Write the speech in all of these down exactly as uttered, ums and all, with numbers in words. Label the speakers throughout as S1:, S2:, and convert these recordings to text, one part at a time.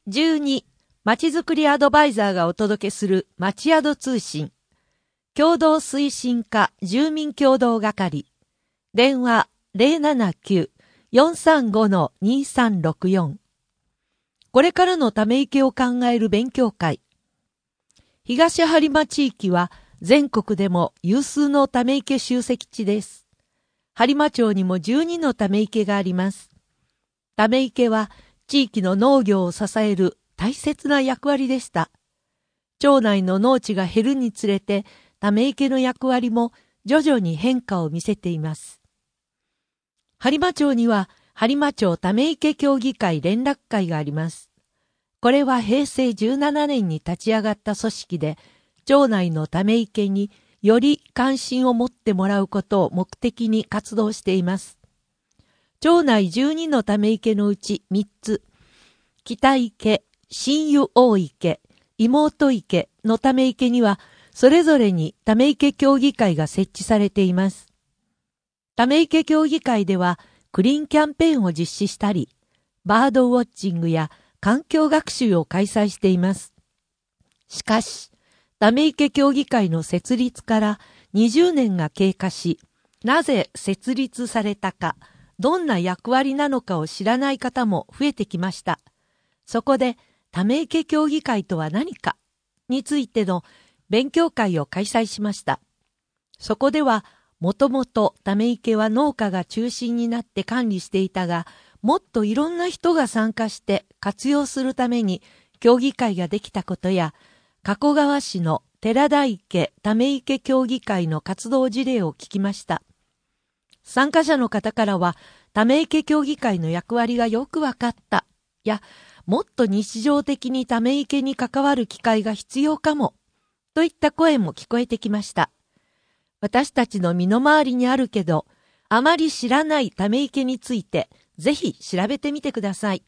S1: じゅうに、まちづくりアドバイザーがお届けするまちアド通信。共同推進課住民共同係。電話 ゼロななきゅう よんさんご にさんろくよん。これからのため池を考える勉強会。東播磨地域は全国でも有数のため池集積地です。播磨町にもじゅうにのため池があります。ため池は地域の農業を支える大切な役割でした。町内の農地が減るにつれて、ため池の役割も徐々に変化を見せています。播磨町には、播磨町ため池協議会連絡会があります。これはへいせいじゅうななねんに立ち上がった組織で、町内のため池により関心を持ってもらうことを目的に活動しています。町内じゅうにのため池のうちみっつ、北池、新湯大池、妹池のため池には、それぞれにため池協議会が設置されています。ため池協議会では、クリーンキャンペーンを実施したり、バードウォッチングや環境学習を開催しています。しかし、ため池協議会の設立からにじゅうねんが経過し、なぜ設立されたか、どんな役割なのかを知らない方も増えてきました。そこで、ため池協議会とは何かについての勉強会を開催しました。そこでは、もともとため池は農家が中心になって管理していたが、もっといろんな人が参加して活用するために協議会ができたことや、加古川市の寺田池ため池協議会の活動事例を聞きました。参加者の方からは、ため池協議会の役割がよくわかったや、もっと日常的にため池に関わる機会が必要かも、といった声も聞こえてきました。私たちの身の回りにあるけど、あまり知らないため池について、ぜひ調べてみてください。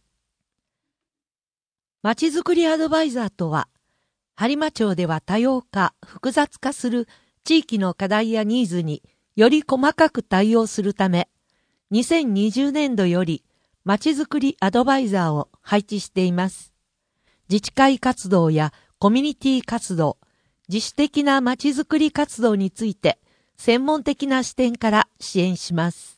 S1: まちづくりアドバイザーとは、播磨町では多様化、複雑化する地域の課題やニーズにより細かく対応するため、にせんにじゅうねんどよりまちづくりアドバイザーを配置しています。自治会活動やコミュニティ活動、自主的なまちづくり活動について、専門的な視点から支援します。